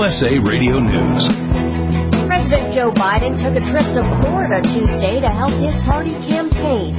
USA Radio News. President Joe Biden took a trip to Florida Tuesday to help his party campaign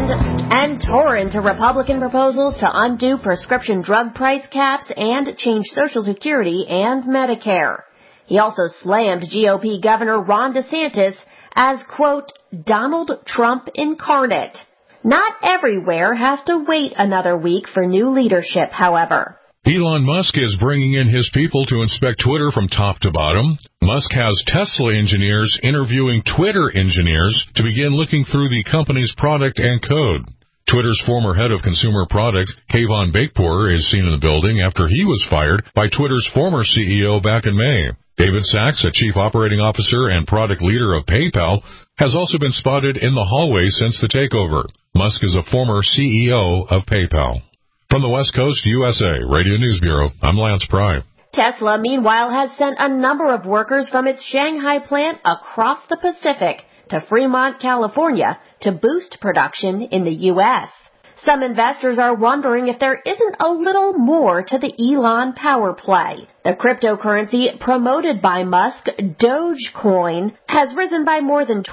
and tore into Republican proposals to undo prescription drug price caps and change Social Security and Medicare. He also slammed GOP Governor Ron DeSantis as, quote, Donald Trump incarnate. Not everywhere has to wait another week for new leadership, however. Elon Musk is bringing in his people to inspect Twitter from top to bottom. Musk has Tesla engineers interviewing Twitter engineers to begin looking through the company's product and code. Twitter's former head of consumer products, Kayvon Beykpour, is seen in the building after he was fired by Twitter's former CEO back in May. David Sachs, a chief operating officer and product leader of PayPal, has also been spotted in the hallway since the takeover. Musk is a former CEO of PayPal. From the West Coast, USA Radio News Bureau, I'm Lance Pry. Tesla, meanwhile, has sent a number of workers from its Shanghai plant across the Pacific to Fremont, California, to boost production in the U.S. Some investors are wondering if there isn't a little more to the Elon power play. The cryptocurrency promoted by Musk, Dogecoin, has risen by more than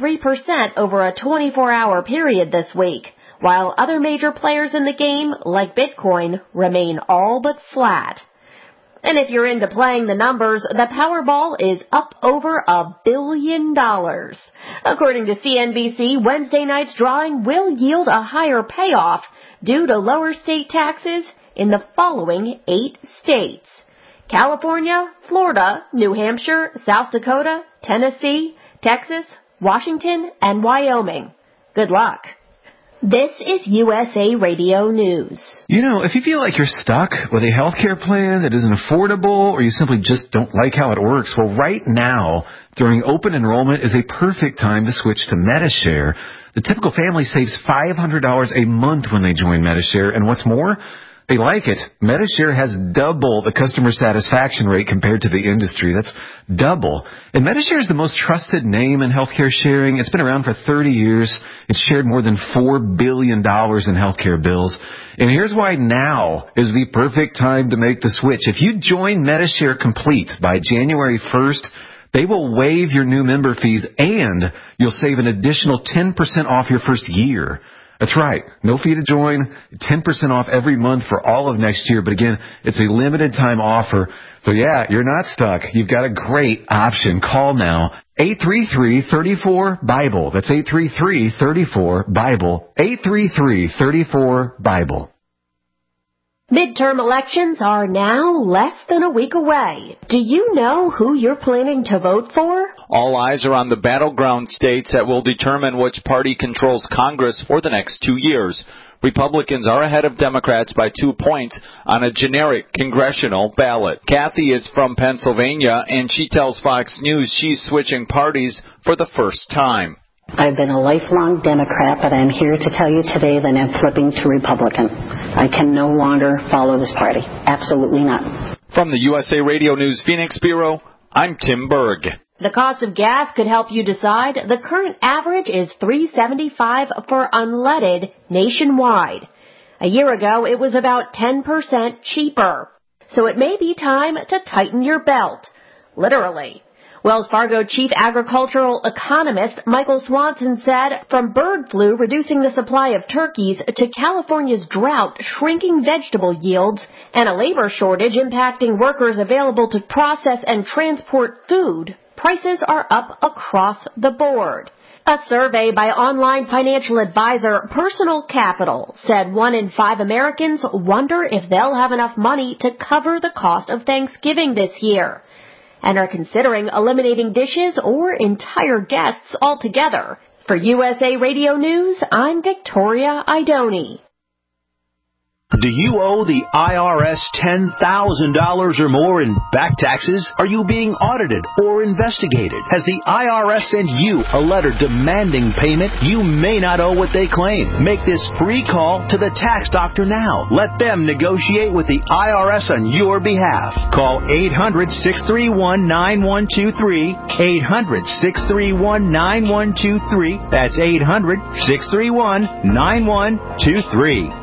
23% over a 24-hour period this week, while other major players in the game, like Bitcoin, remain all but flat. And if you're into playing the numbers, the Powerball is up over $1 billion. According to CNBC, Wednesday night's drawing will yield a higher payoff due to lower state taxes in the following 8 states: California, Florida, New Hampshire, South Dakota, Tennessee, Texas, Washington, and Wyoming. Good luck. This is USA Radio News. You know, if you feel like you're stuck with a healthcare plan that isn't affordable or you simply just don't like how it works, well, right now, during open enrollment is a perfect time to switch to Medi-Share. The typical family saves $500 a month when they join Medi-Share, and what's more, they like it. Medi-Share has double the customer satisfaction rate compared to the industry. That's double. And Medi-Share is the most trusted name in healthcare sharing. It's been around for 30 years. It's shared more than $4 billion in healthcare bills. And here's why now is the perfect time to make the switch. If you join Medi-Share Complete by January 1st, they will waive your new member fees and you'll save an additional 10% off your first year. That's right. No fee to join, 10% off every month for all of next year. But again, it's a limited time offer. So yeah, you're not stuck. You've got a great option. Call now. 833-34-BIBLE. That's 833-34-BIBLE. 833-34-BIBLE. Midterm elections are now less than a week away. Do you know who you're planning to vote for? All eyes are on the battleground states that will determine which party controls Congress for the next 2 years. Republicans are ahead of Democrats by 2 points on a generic congressional ballot. Kathy is from Pennsylvania, and she tells Fox News she's switching parties for the first time. I've been a lifelong Democrat, but I'm here to tell you today that I'm flipping to Republican. I can no longer follow this party. Absolutely not. From the USA Radio News Phoenix Bureau, I'm Tim Berg. The cost of gas could help you decide. The current average is $3.75 for unleaded nationwide. A year ago, it was about 10% cheaper. So it may be time to tighten your belt. Literally. Wells Fargo chief agricultural economist Michael Swanson said, from bird flu reducing the supply of turkeys to California's drought shrinking vegetable yields and a labor shortage impacting workers available to process and transport food, prices are up across the board. A survey by online financial advisor Personal Capital said 1 in 5 Americans wonder if they'll have enough money to cover the cost of Thanksgiving this year, and are considering eliminating dishes or entire guests altogether. For USA Radio News, I'm Victoria Idoni. Do you owe the IRS $10,000 or more in back taxes? Are you being audited or investigated? Has the IRS sent you a letter demanding payment? You may not owe what they claim. Make this free call to the tax doctor now. Let them negotiate with the IRS on your behalf. Call 800-631-9123. 800-631-9123. That's 800-631-9123.